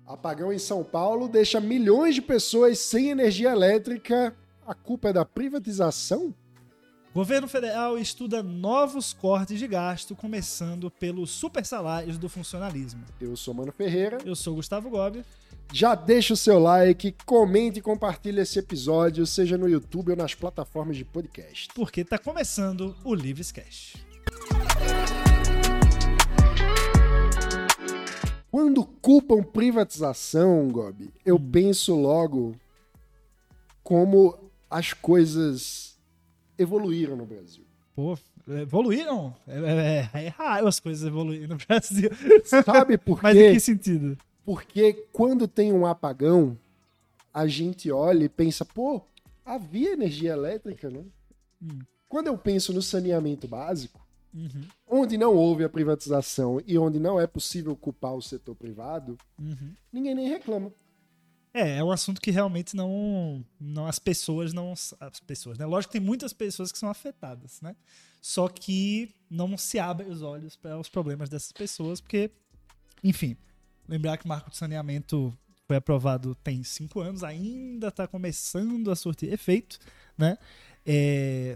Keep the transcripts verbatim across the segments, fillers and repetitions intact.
Apagão em São Paulo deixa milhões de pessoas sem energia elétrica. A culpa é da privatização? Governo federal estuda novos cortes de gasto, começando pelos super salários do funcionalismo. Eu sou Mano Ferreira. Eu sou Gustavo Gobi. Já deixa o seu like, comente e compartilhe esse episódio, seja no YouTube ou nas plataformas de podcast. Porque tá começando o Livrescast. Quando culpam privatização, Gobi, eu hum. penso logo como as coisas evoluíram no Brasil. Pô, evoluíram? É, é, é raro as coisas evoluírem no Brasil. Sabe por quê? Mas em que sentido? Porque quando tem um apagão, a gente olha e pensa, pô, havia energia elétrica, né? Hum. Quando eu penso no saneamento básico, uhum. onde não houve a privatização e onde não é possível culpar o setor privado, uhum. ninguém nem reclama. É, é um assunto que realmente não, não as pessoas não... As pessoas, né? Lógico que tem muitas pessoas que são afetadas, né? Só que não se abrem os olhos para os problemas dessas pessoas, porque, enfim, lembrar que o marco de saneamento foi aprovado tem cinco anos, ainda está começando a surtir efeito, né? É,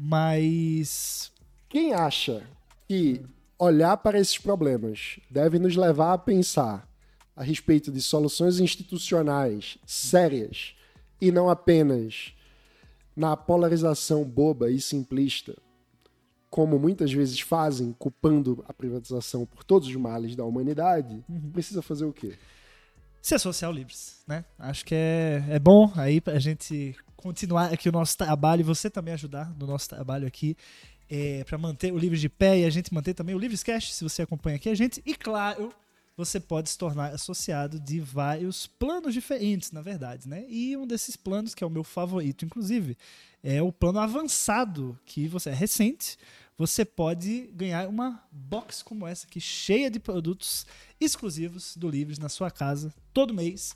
mas... Quem acha que olhar para esses problemas deve nos levar a pensar a respeito de soluções institucionais sérias e não apenas na polarização boba e simplista, como muitas vezes fazem, culpando a privatização por todos os males da humanidade, uhum. precisa fazer o quê? Ser social livres, né? Acho que é, é bom aí pra gente continuar aqui o nosso trabalho e você também ajudar no nosso trabalho aqui. É, para manter o Livres de pé e a gente manter também o Livrescast, se você acompanha aqui a gente. E claro, você pode se tornar associado de vários planos diferentes, na verdade, né? E um desses planos, que é o meu favorito, inclusive, é o plano avançado, que você é recente. Você pode ganhar uma box como essa aqui, cheia de produtos exclusivos do Livres na sua casa, todo mês.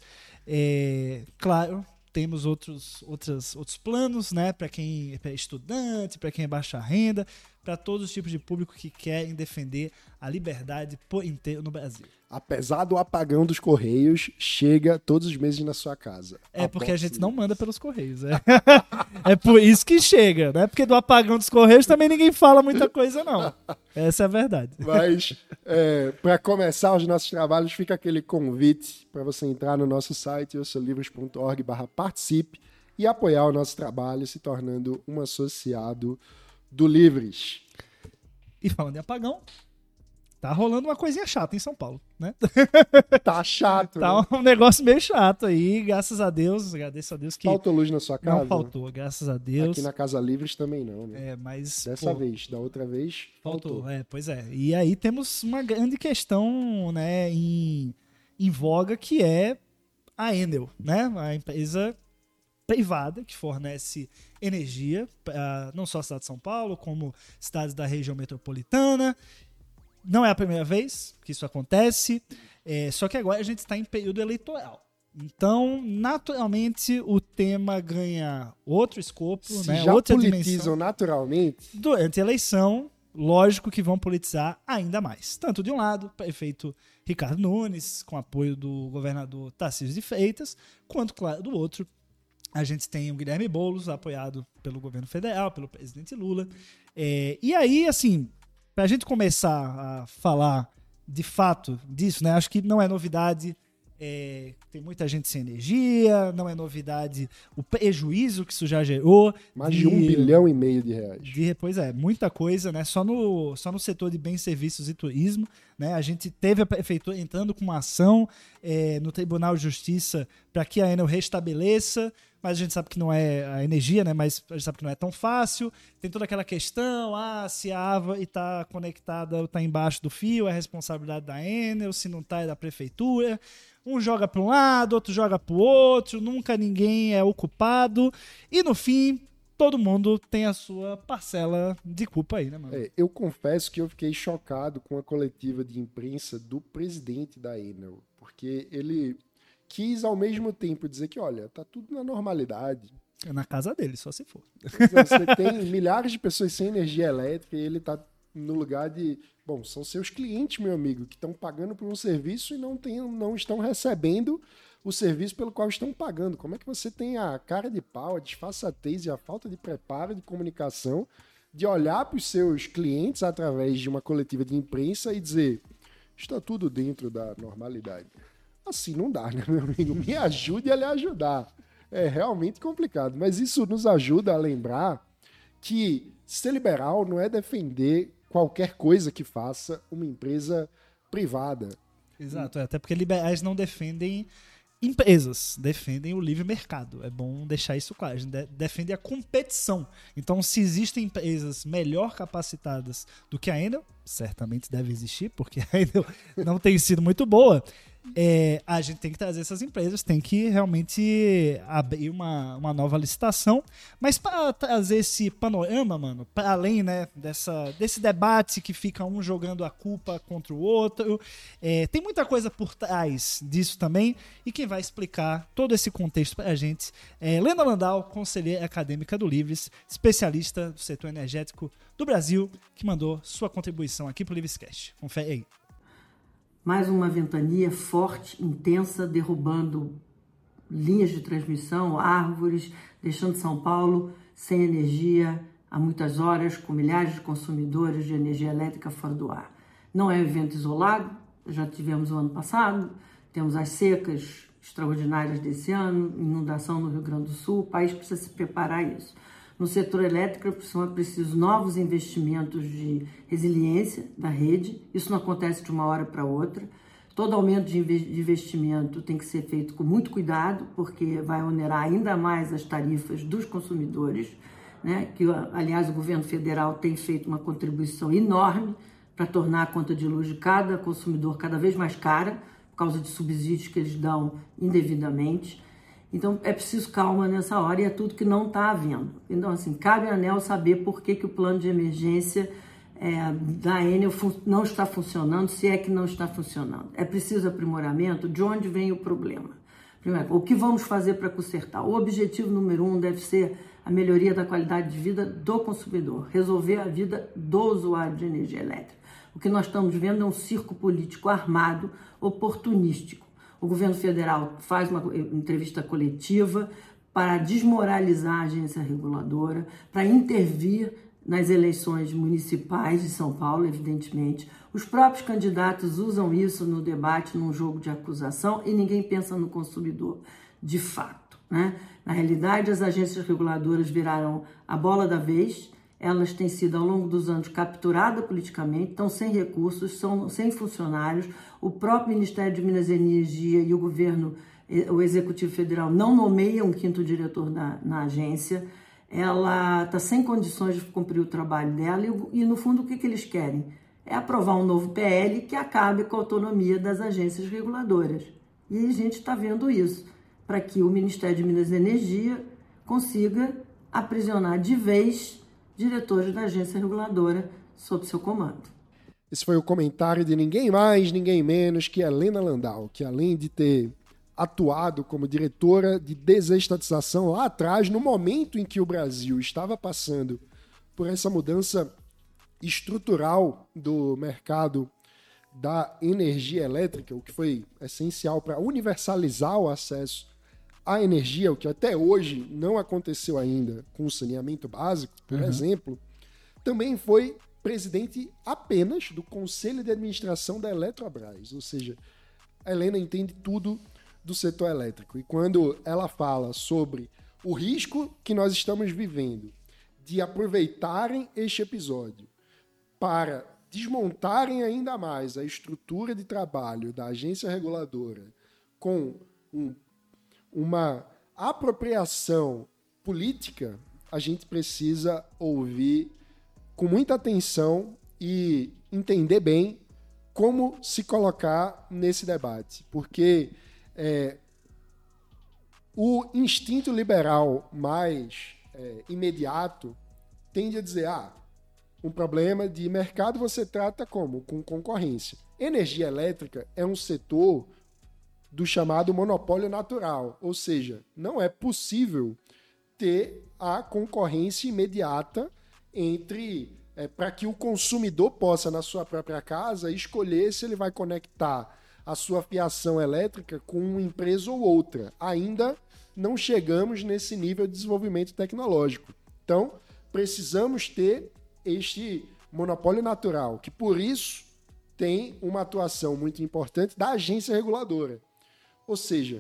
É, claro, temos outros, outros, outros planos, né, para quem é estudante, para quem é baixa renda, para todos os tipos de público que querem defender a liberdade por inteiro no Brasil. Apesar do apagão dos Correios, chega todos os meses na sua casa. É porque a gente não manda pelos Correios. É, é por isso que chega, né? Porque do apagão dos Correios também ninguém fala muita coisa, não. Essa é a verdade. Mas, é, para começar os nossos trabalhos, fica aquele convite para você entrar no nosso site, eu sou livros ponto org barra participe, e apoiar o nosso trabalho se tornando um associado do Livres. E falando em apagão, tá rolando uma coisinha chata em São Paulo, né? Tá chato, Tá né? um negócio meio chato aí, graças a Deus, agradeço a Deus que... Faltou luz na sua casa? Não faltou, graças a Deus. Aqui na Casa Livres também não, né? É, mas... Dessa pô, vez, da outra vez, faltou. faltou. É, pois é. E aí temos uma grande questão, né, em, em voga, que é a Enel, né? A empresa privada que fornece energia para não só a cidade de São Paulo, como cidades da região metropolitana. Não é a primeira vez que isso acontece, é, só que agora a gente está em período eleitoral. Então, naturalmente, o tema ganha outro escopo, Se né? já outra politizam dimensão. naturalmente. Durante a eleição, lógico que vão politizar ainda mais. Tanto de um lado, o prefeito Ricardo Nunes, com apoio do governador Tarcísio de Freitas, quanto, claro, do outro, a gente tem o Guilherme Boulos, apoiado pelo governo federal, pelo presidente Lula. É, e aí, assim, para a gente começar a falar de fato disso, né? Acho que não é novidade, é, tem muita gente sem energia, não é novidade o prejuízo que isso já gerou. Mais de, de um bilhão e meio de reais. De, pois é, muita coisa, né? Só no, só no setor de bens, serviços e turismo, né? A gente teve a prefeitura entrando com uma ação é, no Tribunal de Justiça para que a Enel restabeleça, mas a gente sabe que não é a energia, né? Mas a gente sabe que não é tão fácil. Tem toda aquela questão, ah, se a árvore está conectada ou está embaixo do fio, é responsabilidade da Enel, se não está é da prefeitura. Um joga para um lado, outro joga para o outro, nunca ninguém é o culpado. E no fim, todo mundo tem a sua parcela de culpa aí, né, mano? É, eu confesso que eu fiquei chocado com a coletiva de imprensa do presidente da Enel, porque ele quis ao mesmo tempo dizer que, olha, tá tudo na normalidade. É na casa dele, só se for. Você tem milhares de pessoas sem energia elétrica e ele tá no lugar de, bom, são seus clientes, meu amigo, que estão pagando por um serviço e não, tem, não estão recebendo o serviço pelo qual estão pagando. Como é que você tem a cara de pau, a disfarçatez e a falta de preparo de comunicação de olhar para os seus clientes através de uma coletiva de imprensa e dizer, está tudo dentro da normalidade? Assim não dá, né, meu amigo? Me ajude a lhe ajudar. É realmente complicado, mas isso nos ajuda a lembrar que ser liberal não é defender qualquer coisa que faça uma empresa privada. Exato, é, até porque liberais não defendem empresas, defendem o livre mercado. É bom deixar isso claro. A gente de- defende a competição. Então, se existem empresas melhor capacitadas do que a Enel, certamente deve existir, porque a Enel não tem sido muito boa, é, a gente tem que trazer essas empresas, tem que realmente abrir uma, uma nova licitação. Mas para trazer esse panorama, mano, para além, né, dessa, desse debate que fica um jogando a culpa contra o outro, é, tem muita coisa por trás disso também, e quem vai explicar todo esse contexto para a gente é Lena Landau, conselheira acadêmica do Livres, especialista do setor energético do Brasil, que mandou sua contribuição aqui pro Livrescast. Confere aí. Mais uma ventania forte, intensa, derrubando linhas de transmissão, árvores, deixando São Paulo sem energia há muitas horas, com milhares de consumidores de energia elétrica fora do ar. Não é um evento isolado, já tivemos o ano passado, temos as secas extraordinárias desse ano, inundação no Rio Grande do Sul, o país precisa se preparar a isso. No setor elétrico, são precisos novos investimentos de resiliência da rede. Isso não acontece de uma hora para outra. Todo aumento de investimento tem que ser feito com muito cuidado, porque vai onerar ainda mais as tarifas dos consumidores, né? Que, aliás, o governo federal tem feito uma contribuição enorme para tornar a conta de luz de cada consumidor cada vez mais cara, por causa de subsídios que eles dão indevidamente. Então, é preciso calma nessa hora e é tudo que não está havendo. Então, assim, cabe à ANEEL saber por que, que o plano de emergência é, da Enel não está funcionando, se é que não está funcionando. É preciso aprimoramento? De onde vem o problema? Primeiro, o que vamos fazer para consertar? O objetivo número um deve ser a melhoria da qualidade de vida do consumidor, resolver a vida do usuário de energia elétrica. O que nós estamos vendo é um circo político armado, oportunístico. O governo federal faz uma entrevista coletiva para desmoralizar a agência reguladora, para intervir nas eleições municipais de São Paulo, evidentemente. Os próprios candidatos usam isso no debate, num jogo de acusação, e ninguém pensa no consumidor, de fato, né? Na realidade, as agências reguladoras viraram a bola da vez. Elas têm sido, ao longo dos anos, capturadas politicamente, estão sem recursos, são sem funcionários. O próprio Ministério de Minas e Energia e o governo, o Executivo Federal, não nomeiam um quinto diretor na, na agência. Ela está sem condições de cumprir o trabalho dela e, e, no fundo, o que, que eles querem? É aprovar um novo P L que acabe com a autonomia das agências reguladoras. E a gente está vendo isso, para que o Ministério de Minas e Energia consiga aprisionar de vez diretores da agência reguladora sob seu comando. Esse foi o comentário de ninguém mais, ninguém menos que a Lena Landau, que além de ter atuado como diretora de desestatização lá atrás, no momento em que o Brasil estava passando por essa mudança estrutural do mercado da energia elétrica, o que foi essencial para universalizar o acesso à energia, o que até hoje não aconteceu ainda com o saneamento básico, por uhum. exemplo, também foi presidente apenas do Conselho de Administração da Eletrobras, ou seja, a Helena entende tudo do setor elétrico. E quando ela fala sobre o risco que nós estamos vivendo de aproveitarem este episódio para desmontarem ainda mais a estrutura de trabalho da agência reguladora com um, uma apropriação política, a gente precisa ouvir com muita atenção e entender bem como se colocar nesse debate, porque é, o instinto liberal mais é, imediato tende a dizer, ah, um problema de mercado você trata como? Com concorrência. Energia elétrica é um setor do chamado monopólio natural, ou seja, não é possível ter a concorrência imediata entre é, para que o consumidor possa, na sua própria casa, escolher se ele vai conectar a sua fiação elétrica com uma empresa ou outra. Ainda não chegamos nesse nível de desenvolvimento tecnológico. Então, precisamos ter este monopólio natural, que por isso tem uma atuação muito importante da agência reguladora. Ou seja,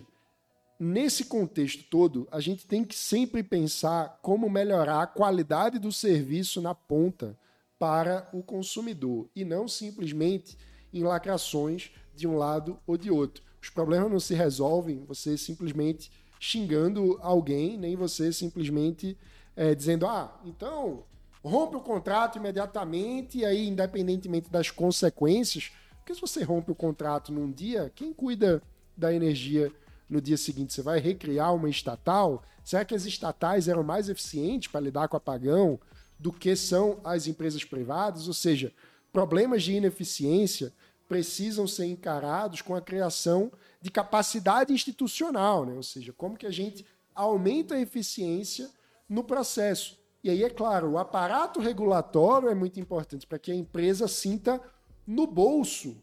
nesse contexto todo, a gente tem que sempre pensar como melhorar a qualidade do serviço na ponta para o consumidor e não simplesmente em lacrações de um lado ou de outro. Os problemas não se resolvem você simplesmente xingando alguém, nem você simplesmente é, dizendo, ah, então rompe o contrato imediatamente e aí, independentemente das consequências, porque se você rompe o contrato num dia, quem cuida da energia no dia seguinte? Você vai recriar uma estatal? Será que as estatais eram mais eficientes para lidar com apagão do que são as empresas privadas? Ou seja, problemas de ineficiência precisam ser encarados com a criação de capacidade institucional, né? Ou seja, como que a gente aumenta a eficiência no processo. E aí, é claro, o aparato regulatório é muito importante para que a empresa sinta no bolso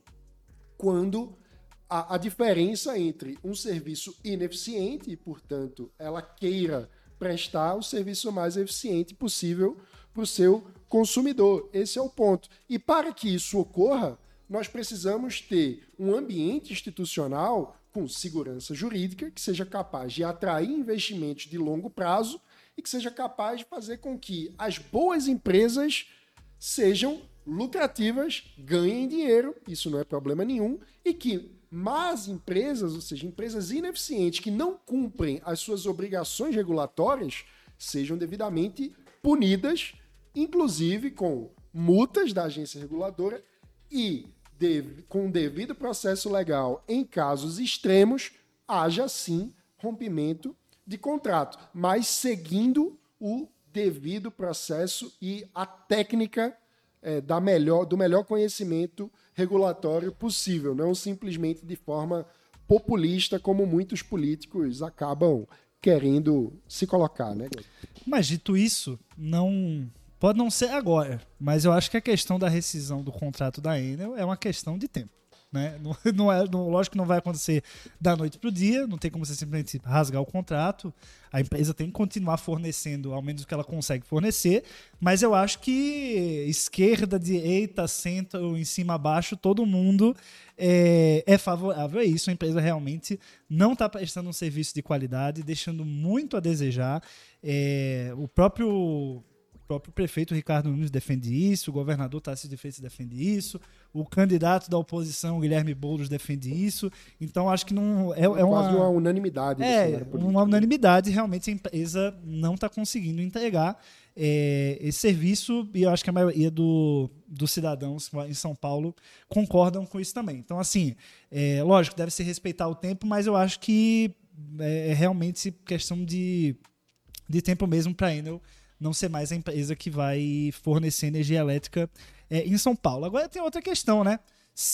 quando a, a diferença entre um serviço ineficiente e, portanto, ela queira prestar o serviço mais eficiente possível para o seu consumidor. Esse é o ponto. E para que isso ocorra, nós precisamos ter um ambiente institucional com segurança jurídica que seja capaz de atrair investimentos de longo prazo e que seja capaz de fazer com que as boas empresas sejam lucrativas, ganhem dinheiro, isso não é problema nenhum, e que más empresas, ou seja, empresas ineficientes que não cumprem as suas obrigações regulatórias, sejam devidamente punidas, inclusive com multas da agência reguladora e Deve, com o devido processo legal, em casos extremos, haja sim rompimento de contrato, mas seguindo o devido processo e a técnica é, da melhor, do melhor conhecimento regulatório possível, não simplesmente de forma populista, como muitos políticos acabam querendo se colocar, né? Mas dito isso, não... Pode não ser agora, mas eu acho que a questão da rescisão do contrato da Enel é uma questão de tempo. Né? Não, não é, não, lógico que não vai acontecer da noite para o dia, não tem como você simplesmente rasgar o contrato. A empresa tem que continuar fornecendo ao menos o que ela consegue fornecer, mas eu acho que esquerda, direita, centro, em cima, abaixo, todo mundo é, é favorável a isso. A empresa realmente não está prestando um serviço de qualidade, deixando muito a desejar. É, o próprio... O próprio prefeito Ricardo Nunes defende isso, o governador Tarcísio de Freitas defende isso, o candidato da oposição, Guilherme Boulos, defende isso. Então, acho que não é, é uma... quase uma unanimidade. É, uma unanimidade. Realmente, a empresa não está conseguindo entregar é, esse serviço e eu acho que a maioria do, dos cidadãos em São Paulo concordam com isso também. Então, assim, é, lógico, deve se respeitar o tempo, mas eu acho que é realmente questão de, de tempo mesmo para a Enel não ser mais a empresa que vai fornecer energia elétrica é, em São Paulo. Agora tem outra questão, né?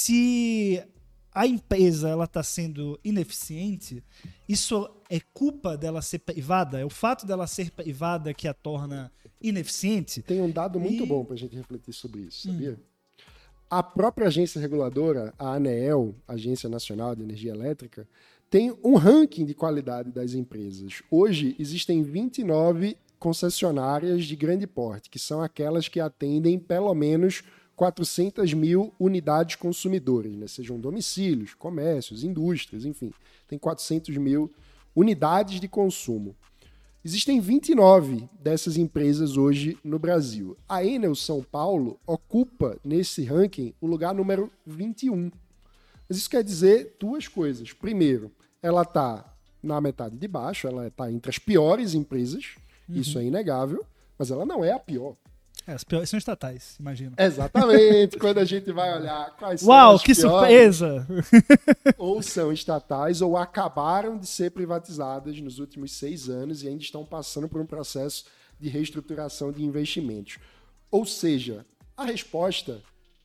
Se a empresa ela está sendo ineficiente, isso é culpa dela ser privada? É o fato dela ser privada que a torna ineficiente? Tem um dado muito e... bom para a gente refletir sobre isso, sabia? Hum. A própria agência reguladora, a ANEEL, Agência Nacional de Energia Elétrica, tem um ranking de qualidade das empresas. Hoje existem vinte e nove concessionárias de grande porte, que são aquelas que atendem pelo menos quatrocentas mil unidades consumidoras, né? Sejam domicílios, comércios, indústrias, enfim, tem quatrocentas mil unidades de consumo. Existem vinte e nove dessas empresas hoje no Brasil. A Enel São Paulo ocupa nesse ranking o lugar número vinte e um. Mas isso quer dizer duas coisas. Primeiro, ela está na metade de baixo, ela está entre as piores empresas. Uhum. Isso é inegável, mas ela não é a pior. É, as piores são estatais, imagina. Exatamente, quando a gente vai olhar quais Uau, são as que piores, surpresa! ou são estatais ou acabaram de ser privatizadas nos últimos seis anos e ainda estão passando por um processo de reestruturação de investimentos. Ou seja, a resposta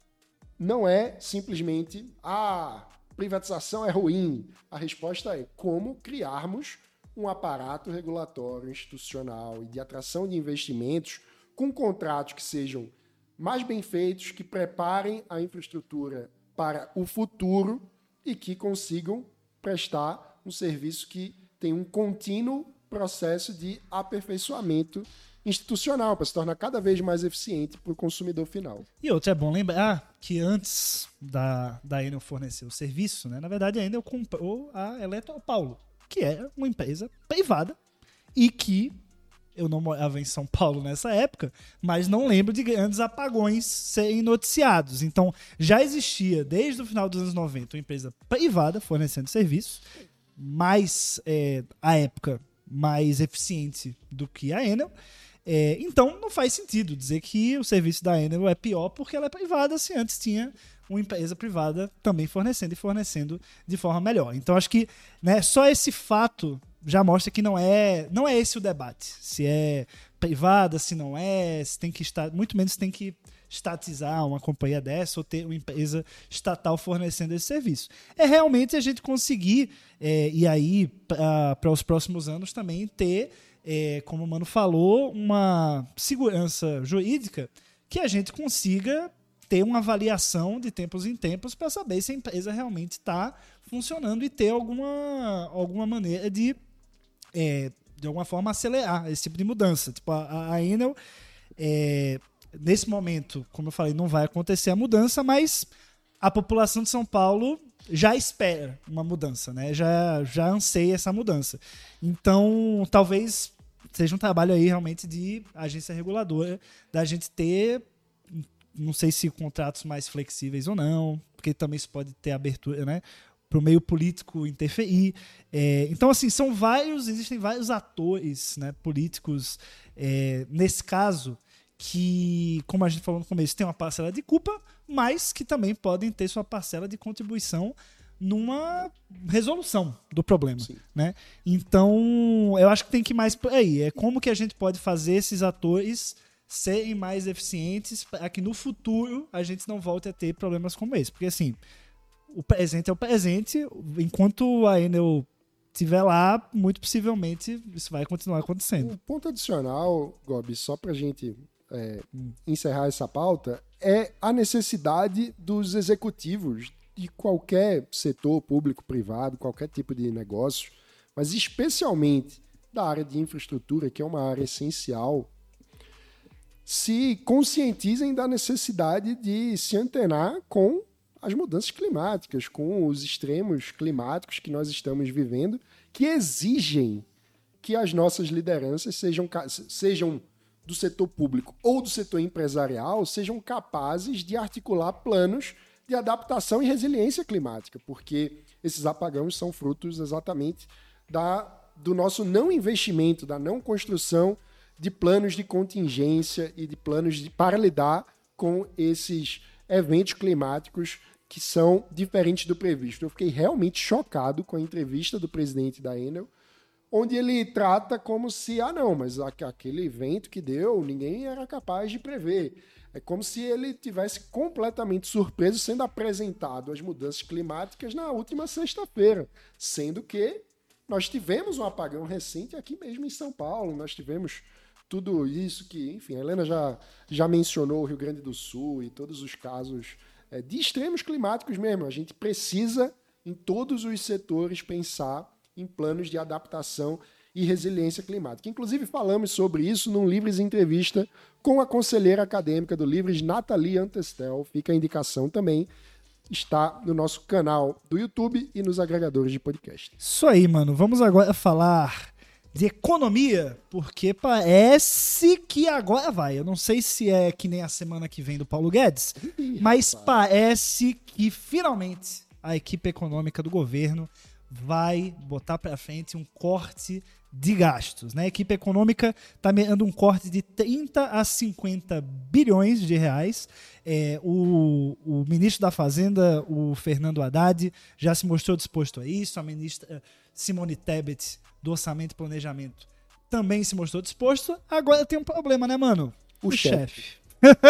não é simplesmente ah, privatização é ruim. A resposta é como criarmos um aparato regulatório, institucional e de atração de investimentos com contratos que sejam mais bem feitos, que preparem a infraestrutura para o futuro e que consigam prestar um serviço que tem um contínuo processo de aperfeiçoamento institucional para se tornar cada vez mais eficiente para o consumidor final. E outro, é bom lembrar que antes da, da Enel fornecer o serviço, né, na verdade a Enel comprou a Eletropaulo, que é uma empresa privada e que eu não morava em São Paulo nessa época, mas não lembro de grandes apagões serem noticiados. Então, já existia, desde o final dos anos noventa, uma empresa privada fornecendo serviço, mais, é, à época, mais eficiente do que a Enel. É, então, não faz sentido dizer que o serviço da Enel é pior porque ela é privada, se antes tinha uma empresa privada também fornecendo e fornecendo de forma melhor. Então, acho que, né, só esse fato já mostra que não é, não é esse o debate. Se é privada, se não é, se tem que estar, muito menos tem que estatizar uma companhia dessa ou ter uma empresa estatal fornecendo esse serviço. É realmente a gente conseguir, é, e aí, para os próximos anos também ter, é, como o Mano falou, uma segurança jurídica que a gente consiga ter uma avaliação de tempos em tempos para saber se a empresa realmente está funcionando e ter alguma, alguma maneira de É, de alguma forma acelerar esse tipo de mudança. Tipo, a, a Enel, é, nesse momento, como eu falei, não vai acontecer a mudança, mas a população de São Paulo já espera uma mudança, né? Já, já anseia essa mudança. Então, talvez seja um trabalho aí realmente de agência reguladora, da gente ter, não sei se contratos mais flexíveis ou não, porque também isso pode ter abertura, né, para o meio político interferir. É, então, assim, são vários, existem vários atores, né, políticos, é, nesse caso, que, como a gente falou no começo, tem uma parcela de culpa, mas que também podem ter sua parcela de contribuição numa resolução do problema. Né? Então, eu acho que tem que ir mais por aí. É como que a gente pode fazer esses atores serem mais eficientes para que no futuro a gente não volte a ter problemas como esse. Porque, assim, o presente é o presente, enquanto a Enel estiver lá, muito possivelmente isso vai continuar acontecendo. Um ponto adicional, Gobi, só para a gente é, encerrar essa pauta, é a necessidade dos executivos de qualquer setor público, privado, qualquer tipo de negócio, mas especialmente da área de infraestrutura, que é uma área essencial, se conscientizem da necessidade de se antenar com as mudanças climáticas, com os extremos climáticos que nós estamos vivendo, que exigem que as nossas lideranças sejam, sejam do setor público ou do setor empresarial, sejam capazes de articular planos de adaptação e resiliência climática, porque esses apagões são frutos exatamente da, do nosso não investimento, da não construção de planos de contingência e de planos de, para lidar com esses eventos climáticos que são diferentes do previsto. Eu fiquei realmente chocado com a entrevista do presidente da Enel, onde ele trata como se, ah não, mas aquele evento que deu, ninguém era capaz de prever. É como se ele tivesse completamente surpreso sendo apresentado as mudanças climáticas na última sexta-feira, sendo que nós tivemos um apagão recente aqui mesmo em São Paulo, nós tivemos tudo isso que, enfim, a Helena já, já mencionou o Rio Grande do Sul e todos os casos é, de extremos climáticos mesmo. A gente precisa, em todos os setores, pensar em planos de adaptação e resiliência climática. Inclusive, falamos sobre isso num Livres Entrevista com a conselheira acadêmica do Livres, Nathalie Antestel. Fica a indicação também. Está no nosso canal do YouTube e nos agregadores de podcast. Isso aí, mano. Vamos agora falar de economia, porque parece que agora vai. Eu não sei se é que nem a semana que vem do Paulo Guedes, Ih, mas rapaz. parece que finalmente a equipe econômica do governo vai botar para frente um corte de gastos. Né? A equipe econômica está meando um corte de trinta a cinquenta bilhões de reais. É, o, o ministro da Fazenda, o Fernando Haddad, já se mostrou disposto a isso. A ministra Simone Tebet, do Orçamento e Planejamento, também se mostrou disposto. Agora tem um problema, né, mano? O, o chefe. chefe.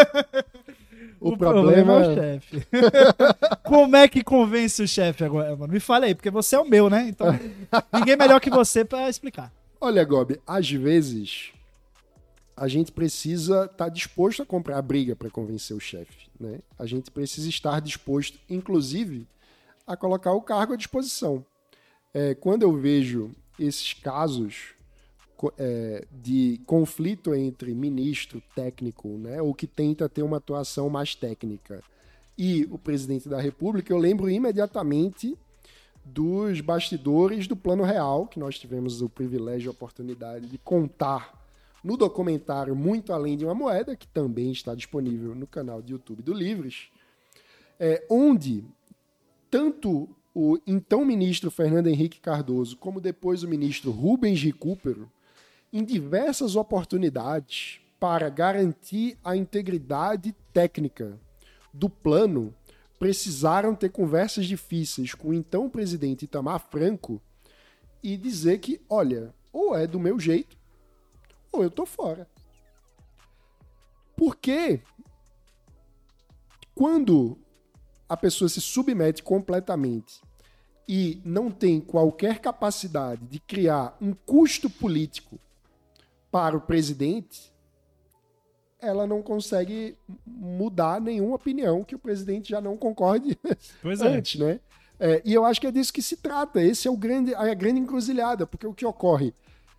O, o problema... problema é o chefe. Como é que convence o chefe agora, mano? Me fala aí, porque você é o meu, né? Então, ninguém melhor que você pra explicar. Olha, Gobi, às vezes a gente precisa estar disposto a comprar a briga para convencer o chefe, né? A gente precisa estar disposto, inclusive, a colocar o cargo à disposição. É, quando eu vejo esses casos é, de conflito entre ministro técnico, né, ou que tenta ter uma atuação mais técnica, e o presidente da República, eu lembro imediatamente dos bastidores do Plano Real, que nós tivemos o privilégio e a oportunidade de contar no documentário Muito Além de uma Moeda, que também está disponível no canal de YouTube do Livres, é, onde tanto o então ministro Fernando Henrique Cardoso, como depois o ministro Rubens Recupero, em diversas oportunidades para garantir a integridade técnica do plano, precisaram ter conversas difíceis com o então presidente Itamar Franco e dizer que, olha, ou é do meu jeito, ou eu tô fora. Porque quando a pessoa se submete completamente e não tem qualquer capacidade de criar um custo político para o presidente, ela não consegue mudar nenhuma opinião que o presidente já não concorde pois é. antes, né? É, e eu acho que é disso que se trata. Esse é o grande, a grande encruzilhada, porque o que ocorre?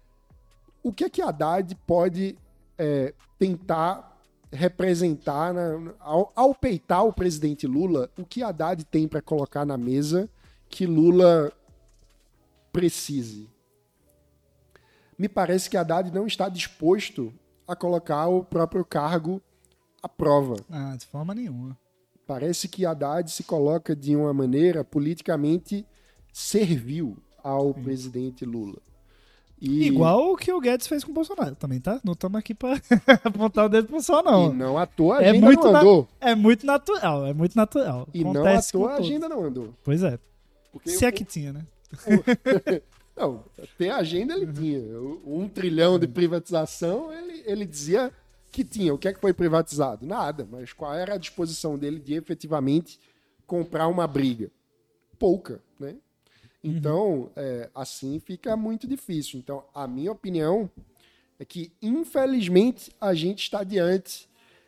O que é que a Haddad pode é, tentar representar, na, ao, ao peitar o presidente Lula, o que a Haddad tem para colocar na mesa que Lula precise? Me parece que a Haddad não está disposto a colocar o próprio cargo à prova. Ah, de forma nenhuma. Parece que Haddad se coloca de uma maneira politicamente servil ao Sim. presidente Lula. E... Igual o que o Guedes fez com o Bolsonaro também, tá? Não estamos aqui para apontar o dedo pro sol, não. E não à toa a é agenda muito não andou. Na... É muito natural, é muito natural. E Acontece não à toa a agenda não andou. Pois é. Porque Se eu... é que tinha, né? Não, ter agenda ele tinha. Um trilhão de privatização, ele, ele dizia que tinha. O que é que foi privatizado? Nada. Mas qual era a disposição dele de efetivamente comprar uma briga? Pouca, né? Então, uhum. é, assim fica muito difícil. Então, a minha opinião é que, infelizmente, a gente está diante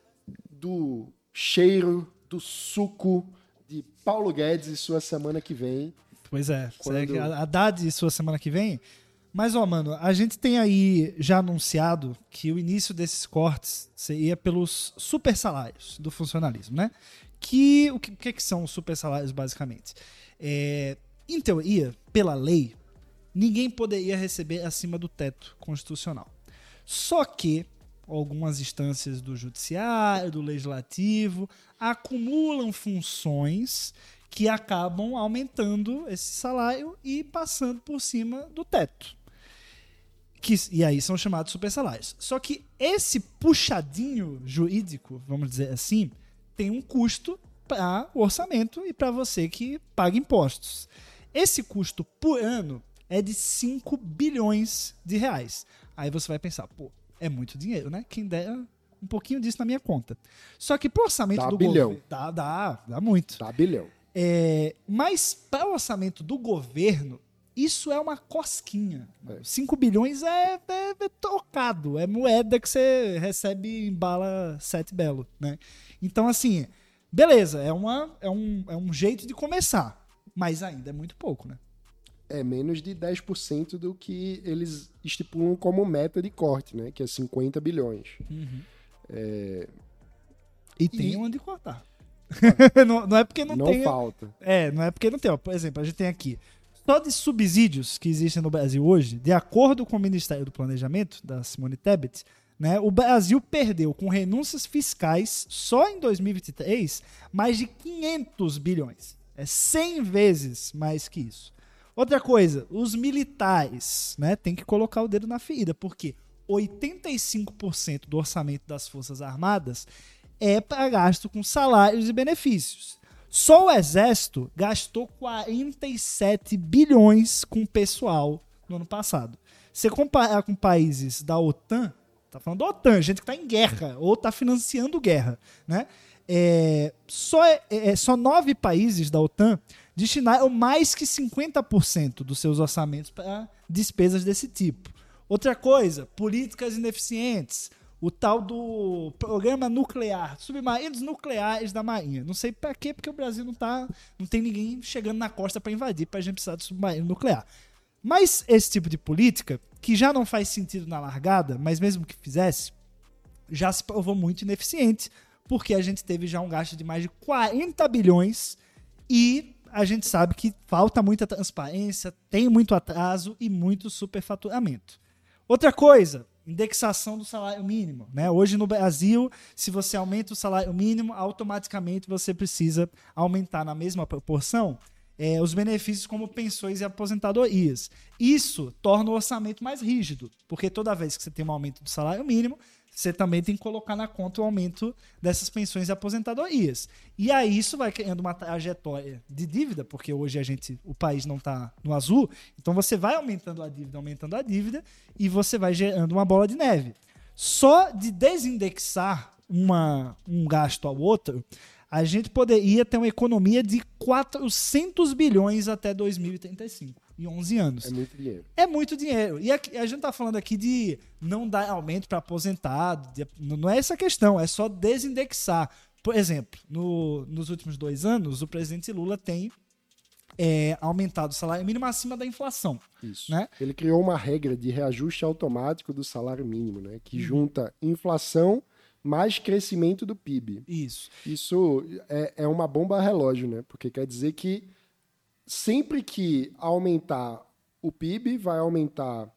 do cheiro, do suco de Paulo Guedes e sua semana que vem. Pois é, Quando... a Haddad e sua semana que vem. Mas, ó, mano, a gente tem aí já anunciado que o início desses cortes seria pelos super salários do funcionalismo, né? Que, o que, que são os super salários, basicamente? É, em teoria, pela lei, ninguém poderia receber acima do teto constitucional. Só que algumas instâncias do judiciário, do legislativo, acumulam funções que acabam aumentando esse salário e passando por cima do teto. Que, e aí são chamados super salários. Só que esse puxadinho jurídico, vamos dizer assim, tem um custo para o orçamento e para você que paga impostos. Esse custo por ano é de cinco bilhões de reais. Aí você vai pensar, pô, é muito dinheiro, né? Quem dera um pouquinho disso na minha conta. Só que para o orçamento dá do bilhão. governo... Dá, dá, dá muito. Dá bilhão. É, mas para o orçamento do governo, isso é uma cosquinha. É. cinco bilhões é, é, é trocado, é moeda que você recebe em bala sete belo, né? Então, assim, beleza, é, uma, é, um, é um jeito de começar, mas ainda é muito pouco, né? É menos de dez por cento do que eles estipulam como meta de corte, né? Que é cinquenta bilhões. Uhum. É... E tem E... onde cortar. não, não é porque não, não tem. Não falta. É, não é porque não tem. Ó, por exemplo, a gente tem aqui só de subsídios que existem no Brasil hoje, de acordo com o Ministério do Planejamento, da Simone Tebet, né, o Brasil perdeu com renúncias fiscais só em dois mil e vinte e três mais de quinhentos bilhões. É cem vezes mais que isso. Outra coisa, os militares, né, tem que colocar o dedo na ferida, porque oitenta e cinco por cento do orçamento das Forças Armadas é para gasto com salários e benefícios. Só o Exército gastou quarenta e sete bilhões com pessoal no ano passado. Se comparar com países da OTAN, tá falando da OTAN, gente que está em guerra ou está financiando guerra, né? É, só, é, só nove países da OTAN destinaram mais que cinquenta por cento dos seus orçamentos para despesas desse tipo. Outra coisa, políticas ineficientes. o tal do programa nuclear, submarinos nucleares da Marinha. Não sei pra quê, porque o Brasil não tá, não tem ninguém chegando na costa pra invadir, pra gente precisar de submarino nuclear. Mas esse tipo de política, que já não faz sentido na largada, mas mesmo que fizesse, já se provou muito ineficiente, porque a gente teve já um gasto de mais de quarenta bilhões e a gente sabe que falta muita transparência, tem muito atraso e muito superfaturamento. Outra coisa, indexação do salário mínimo, né? Hoje no Brasil, se você aumenta o salário mínimo, automaticamente você precisa aumentar na mesma proporção é, os benefícios como pensões e aposentadorias. Isso torna o orçamento mais rígido, porque toda vez que você tem um aumento do salário mínimo, você também tem que colocar na conta o aumento dessas pensões e aposentadorias. E aí isso vai criando uma trajetória de dívida, porque hoje a gente, o país não está no azul, então você vai aumentando a dívida, aumentando a dívida, e você vai gerando uma bola de neve. Só de desindexar uma, um gasto ao outro, a gente poderia ter uma economia de quatrocentos bilhões até dois mil e trinta e cinco. Em onze anos. É muito dinheiro. É muito dinheiro. E aqui, a gente tá falando aqui de não dar aumento para aposentado. De, não é essa a questão, é só desindexar. Por exemplo, no, nos últimos dois anos, o presidente Lula tem é, aumentado o salário mínimo acima da inflação. Isso. Né? Ele criou uma regra de reajuste automático do salário mínimo, né? Que uhum. junta inflação mais crescimento do P I B. Isso. Isso é, é uma bomba relógio, né? Porque quer dizer que sempre que aumentar o P I B, vai aumentar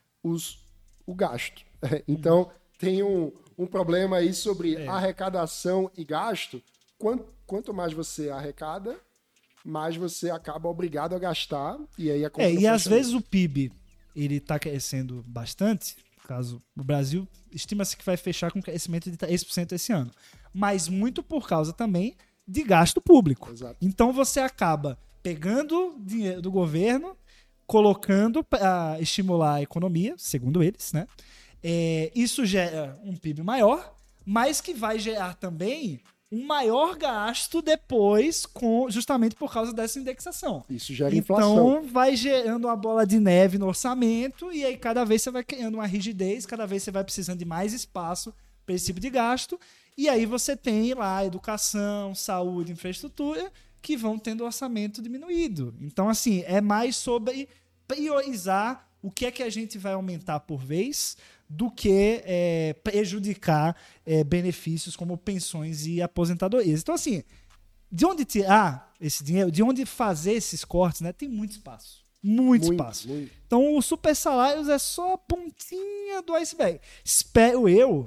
os, o gasto. Então, uhum. tem um, um problema aí sobre é. arrecadação e gasto. Quanto, quanto mais você arrecada, mais você acaba obrigado a gastar. E aí a conta É, e às vezes o P I B ele está crescendo bastante. No caso, o Brasil estima-se que vai fechar com crescimento de três por cento esse ano. Mas muito por causa também de gasto público. Exato. Então você acaba pegando dinheiro do governo, colocando para estimular a economia, segundo eles, né? É, isso gera um P I B maior, mas que vai gerar também um maior gasto depois, com, justamente por causa dessa indexação. Isso gera então, inflação. Então vai gerando uma bola de neve no orçamento e aí cada vez você vai criando uma rigidez, cada vez você vai precisando de mais espaço para esse tipo de gasto e aí você tem lá educação, saúde, infraestrutura que vão tendo orçamento diminuído. Então, assim, é mais sobre priorizar o que é que a gente vai aumentar por vez do que é, prejudicar é, benefícios como pensões e aposentadorias. Então, assim, de onde tirar esse dinheiro, de onde fazer esses cortes, né? Tem muito espaço. Muito, muito espaço. Muito. Então, o super salários é só a pontinha do iceberg. Espero eu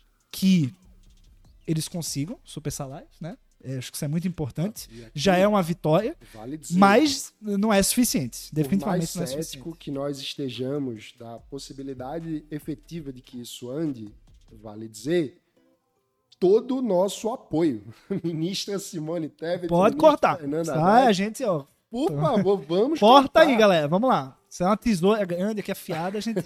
que eles consigam super salários, né? É, acho que isso é muito importante. Aqui, já é uma vitória, vale dizer, mas não é suficiente. Definitivamente por mais não é cético suficiente. que nós estejamos da possibilidade efetiva de que isso ande, vale dizer, todo o nosso apoio. Ministra Simone Tebet. Pode cortar. Sai, a gente, ó. Por favor, vamos corta cortar. aí, galera. Vamos lá. Se é uma tesoura grande aqui afiada, a gente...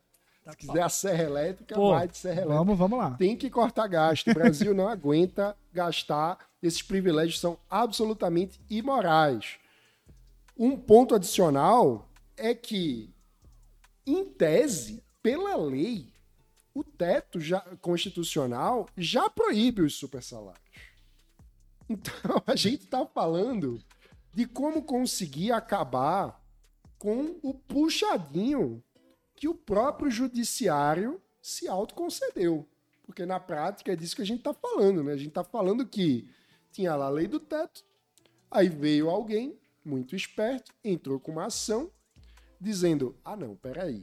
Se quiser a serra elétrica, Pô, vai de serra elétrica. Vamos, vamos lá. Tem que cortar gasto. O Brasil não aguenta gastar. Esses privilégios são absolutamente imorais. Um ponto adicional é que, em tese, pela lei, o teto já, constitucional já proíbe os supersalários. Então, a gente está falando de como conseguir acabar com o puxadinho que o próprio judiciário se autoconcedeu. Porque na prática é disso que a gente está falando, né? A gente está falando que tinha lá a lei do teto, aí veio alguém muito esperto, entrou com uma ação, dizendo, ah não, peraí,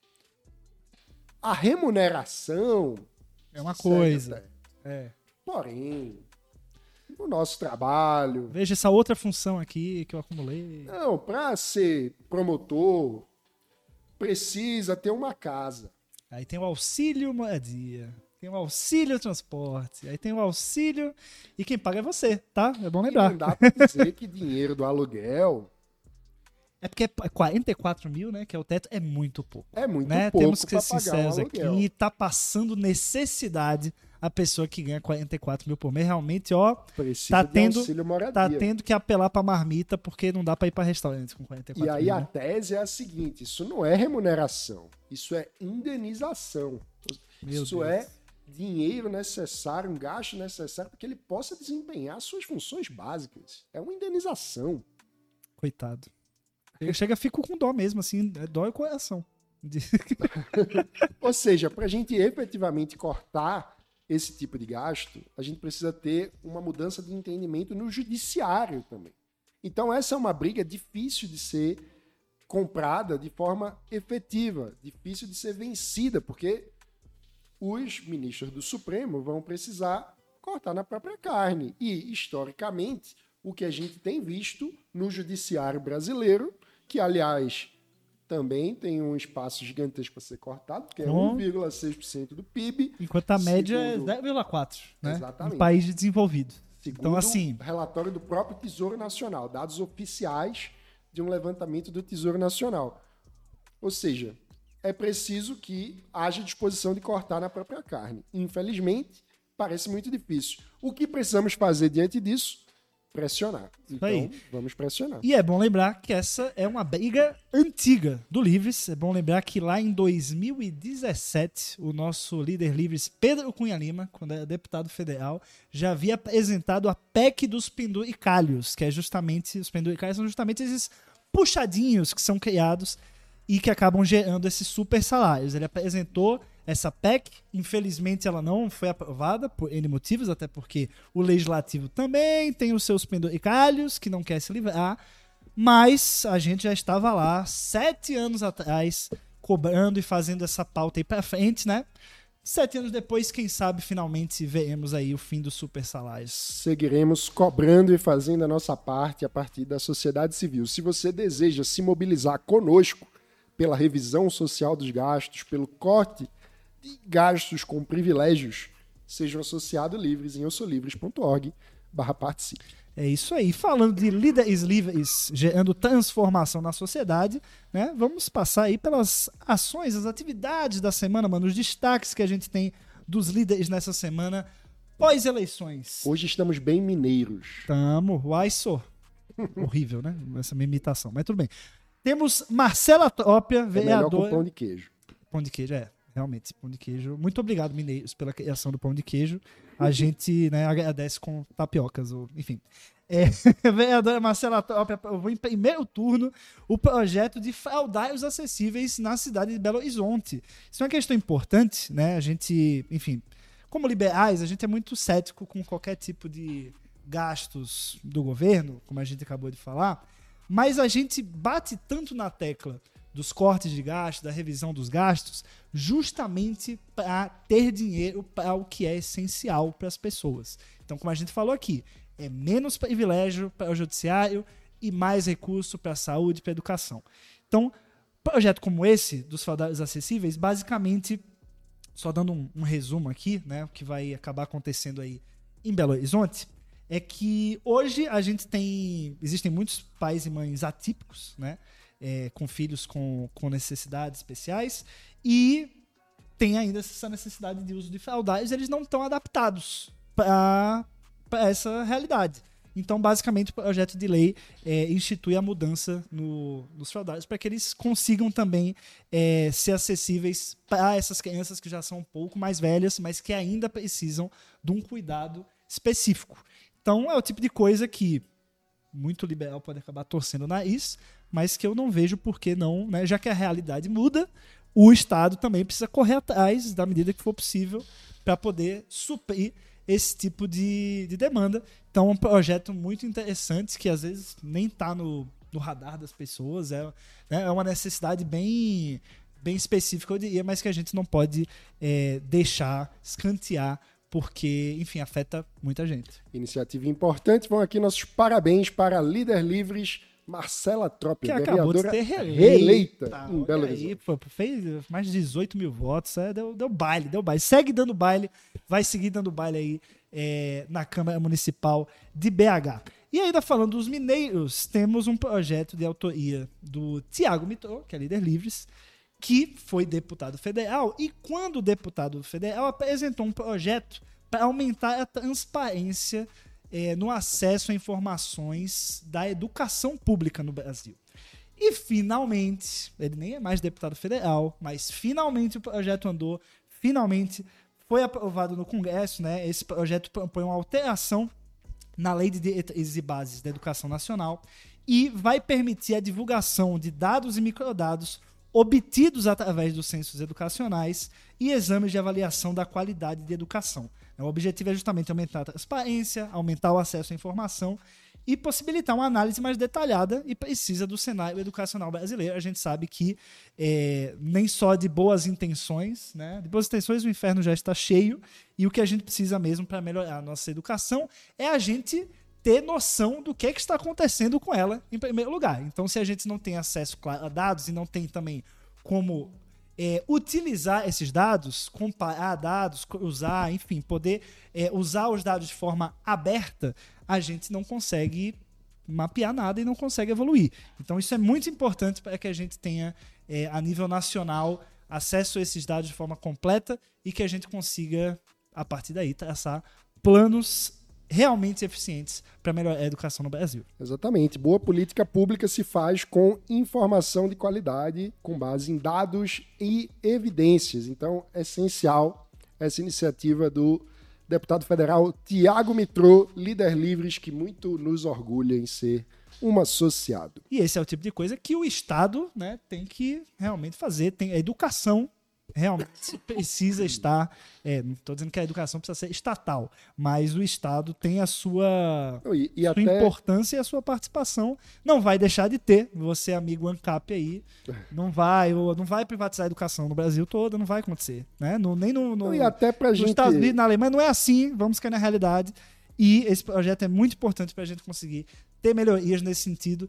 a remuneração... É uma coisa. É. Porém, o nosso trabalho... Veja essa outra função aqui que eu acumulei. Não, para ser promotor... precisa ter uma casa. Aí tem o auxílio moradia, tem o auxílio transporte, aí tem o auxílio e quem paga é você, tá? É bom lembrar. E não dá pra dizer que dinheiro do aluguel... É porque quarenta e quatro mil, né, que é o teto, é muito pouco. É muito né? pouco. Temos que ser sinceros aqui. E tá passando necessidade a pessoa que ganha quarenta e quatro mil por mês. Realmente, ó, precisa tá de tendo, auxílio moradia. tá tendo que apelar pra marmita porque não dá pra ir pra restaurante com quarenta e quatro mil. E aí né? a tese é a seguinte, isso não é remuneração, isso é indenização. Meu isso Deus. é dinheiro necessário, um gasto necessário para que ele possa desempenhar suas funções básicas. É uma indenização. Coitado. Eu chego, fico com dó mesmo, assim, dói o coração. Ou seja, para a gente efetivamente cortar esse tipo de gasto, a gente precisa ter uma mudança de entendimento no judiciário também. Então essa é uma briga difícil de ser comprada de forma efetiva, difícil de ser vencida, porque os ministros do Supremo vão precisar cortar na própria carne. E, historicamente, o que a gente tem visto no judiciário brasileiro, que, aliás, também tem um espaço gigantesco para ser cortado, porque é um vírgula seis por cento do P I B. Enquanto a média segundo... é zero vírgula quatro por cento, né? Exatamente. Um país desenvolvido. Segundo então, assim... o relatório do próprio Tesouro Nacional, dados oficiais de um levantamento do Tesouro Nacional. Ou seja, é preciso que haja disposição de cortar na própria carne. Infelizmente, parece muito difícil. O que precisamos fazer diante disso? Pressionar. Então, aí. Vamos pressionar. E é bom lembrar que essa é uma briga antiga do Livres. É bom lembrar que lá em dois mil e dezessete, o nosso líder Livres, Pedro Cunha Lima, quando era deputado federal, já havia apresentado a P E C dos penduricalhos, que é justamente, os penduricalhos são justamente esses puxadinhos que são criados e que acabam gerando esses super salários. Ele apresentou essa P E C, infelizmente ela não foi aprovada por N motivos, até porque o Legislativo também tem os seus penduricalhos, que não quer se livrar, mas a gente já estava lá sete anos atrás, cobrando e fazendo essa pauta aí pra frente, né? Sete anos depois, quem sabe, finalmente veremos aí o fim dos super salários. Seguiremos cobrando e fazendo a nossa parte a partir da sociedade civil. Se você deseja se mobilizar conosco pela revisão social dos gastos, pelo corte de gastos com privilégios, sejam associados livres em eu sou livres ponto org barra participe. É isso aí. Falando de líderes livres gerando transformação na sociedade, né? Vamos passar aí pelas ações, as atividades da semana, mano, os destaques que a gente tem dos líderes nessa semana pós-eleições. Hoje estamos bem mineiros. Tamo, uai, só. Horrível, né? Essa minha imitação, mas tudo bem. Temos Marcela Trópia, vereadora... É melhor com pão de queijo. Pão de queijo, é. Realmente, pão de queijo. Muito obrigado, mineiros, pela criação do pão de queijo. A gente, né, agradece com tapiocas, ou, enfim. É, a vereadora Marcela Trópia aprovou em primeiro turno o projeto de fraudários acessíveis na cidade de Belo Horizonte. Isso é uma questão importante, né? A gente, enfim, como liberais, a gente é muito cético com qualquer tipo de gastos do governo, como a gente acabou de falar, mas a gente bate tanto na tecla dos cortes de gastos, da revisão dos gastos, justamente para ter dinheiro para o que é essencial para as pessoas. Então, como a gente falou aqui, é menos privilégio para o judiciário e mais recurso para a saúde e para a educação. Então, projeto como esse, dos fraudários acessíveis, basicamente, só dando um, um resumo aqui, né, o que vai acabar acontecendo aí em Belo Horizonte, é que hoje a gente tem, existem muitos pais e mães atípicos, né, É, com filhos com, com necessidades especiais, e tem ainda essa necessidade de uso de fraudários, eles não estão adaptados para essa realidade. Então, basicamente, o projeto de lei é, institui a mudança no, nos fraudários para que eles consigam também é, ser acessíveis para essas crianças que já são um pouco mais velhas, mas que ainda precisam de um cuidado específico. Então, é o tipo de coisa que muito liberal pode acabar torcendo o nariz, mas que eu não vejo por que não, né? Já que a realidade muda, o Estado também precisa correr atrás da medida que for possível para poder suprir esse tipo de, de demanda. Então, é um projeto muito interessante que às vezes nem está no, no radar das pessoas, é, né? É uma necessidade bem, bem específica, eu diria, mas que a gente não pode é, deixar escantear, porque, enfim, afeta muita gente. Iniciativa importante. Vão aqui nossos parabéns para Líder Livres, Marcela Trópia, que acabou de ser reeleita, reeleita tá, em Belo Horizonte. Aí, pô, fez mais de dezoito mil votos, é, deu, deu baile, deu baile. Segue dando baile, vai seguir dando baile aí é, na Câmara Municipal de B H. E ainda falando dos mineiros, temos um projeto de autoria do Tiago Mitrô, que é Líder Livres, que foi deputado federal, e quando o deputado federal apresentou um projeto para aumentar a transparência é, no acesso a informações da educação pública no Brasil. E finalmente, ele nem é mais deputado federal, mas finalmente o projeto andou, finalmente foi aprovado no Congresso, né? Esse projeto propõe uma alteração na Lei de Diretrizes e Bases da Educação Nacional e vai permitir a divulgação de dados e microdados obtidos através dos censos educacionais e exames de avaliação da qualidade de educação. O objetivo é justamente aumentar a transparência, aumentar o acesso à informação e possibilitar uma análise mais detalhada e precisa do cenário educacional brasileiro. A gente sabe que é, nem só de boas intenções, né? De boas intenções o inferno já está cheio e o que a gente precisa mesmo para melhorar a nossa educação é a gente ter noção do que, é que está acontecendo com ela em primeiro lugar. Então, se a gente não tem acesso a dados e não tem também como é, utilizar esses dados, comparar dados, usar, enfim, poder é, usar os dados de forma aberta, a gente não consegue mapear nada e não consegue evoluir. Então, isso é muito importante para que a gente tenha, é, a nível nacional, acesso a esses dados de forma completa e que a gente consiga, a partir daí, traçar planos realmente eficientes para melhorar a educação no Brasil. Exatamente. Boa política pública se faz com informação de qualidade, com base em dados e evidências. Então, é essencial essa iniciativa do deputado federal Tiago Mitrô, líder Livres, que muito nos orgulha em ser um associado. E esse é o tipo de coisa que o Estado, né, tem que realmente fazer. Tem a educação realmente precisa estar, é, não estou dizendo que a educação precisa ser estatal, mas o Estado tem a sua, e, e sua até... importância e a sua participação. Não vai deixar de ter. Você, amigo ANCAP aí, não vai, não vai privatizar a educação no Brasil todo, não vai acontecer. Né? No, nem no, no, e até pra nos gente... Estados Unidos, na Alemanha, não é assim, vamos cair na realidade. E esse projeto é muito importante para a gente conseguir ter melhorias nesse sentido,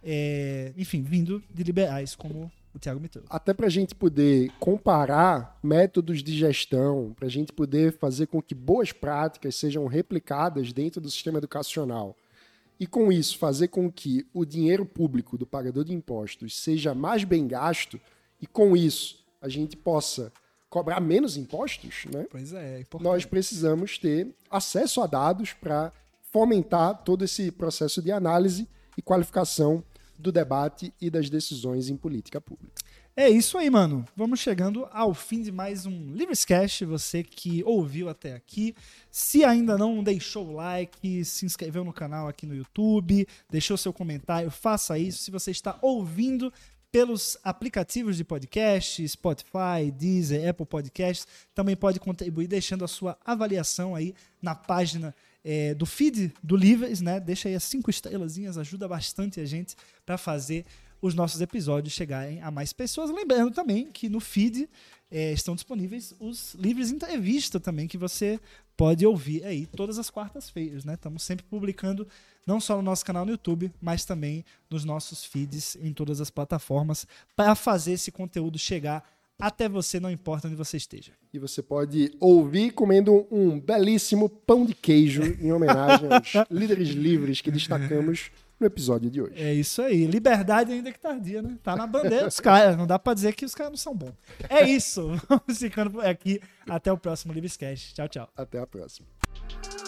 é, enfim, vindo de liberais como o Tiago Mitrô. Até para a gente poder comparar métodos de gestão, para a gente poder fazer com que boas práticas sejam replicadas dentro do sistema educacional e, com isso, fazer com que o dinheiro público do pagador de impostos seja mais bem gasto e, com isso, a gente possa cobrar menos impostos, né? Pois é, é importante. Nós precisamos ter acesso a dados para fomentar todo esse processo de análise e qualificação do debate e das decisões em política pública. É isso aí, mano. Vamos chegando ao fim de mais um Livrescast. Você que ouviu até aqui. Se ainda não deixou o like, se inscreveu no canal aqui no YouTube, deixou seu comentário, faça isso. Se você está ouvindo pelos aplicativos de podcast, Spotify, Deezer, Apple Podcasts, também pode contribuir deixando a sua avaliação aí na página É, do feed do Livres, né? Deixa aí as cinco estrelazinhas, ajuda bastante a gente para fazer os nossos episódios chegarem a mais pessoas. Lembrando também que no feed é, estão disponíveis os Livres Entrevista também, que você pode ouvir aí todas as quartas-feiras, né? Estamos sempre publicando não só no nosso canal no YouTube, mas também nos nossos feeds em todas as plataformas para fazer esse conteúdo chegar até você, não importa onde você esteja. E você pode ouvir comendo um belíssimo pão de queijo em homenagem aos líderes livres que destacamos no episódio de hoje. É isso aí. Liberdade ainda que tardia, né? Tá na bandeira dos caras. Não dá pra dizer que os caras não são bons. É isso. Vamos ficando por aqui. Até o próximo Livrescast. Tchau, tchau. Até a próxima.